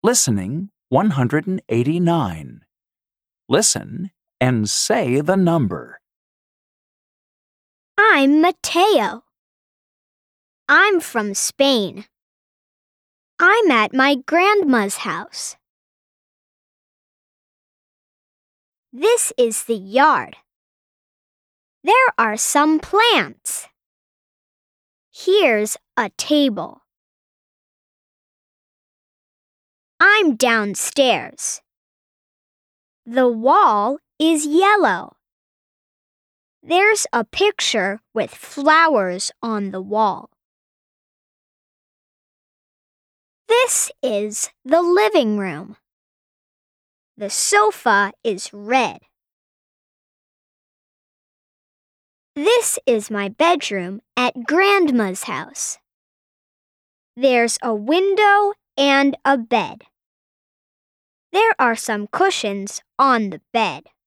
Listening 189. Listen and say the number. I'm Mateo. I'm from Spain. I'm at my grandma's house. This is the yard. There are some plants. Here's a table. I'm downstairs. The wall is yellow. There's a picture with flowers on the wall. This is the living room. The sofa is red. This is my bedroom at Grandma's house. There's a window and a bed. There are some cushions on the bed.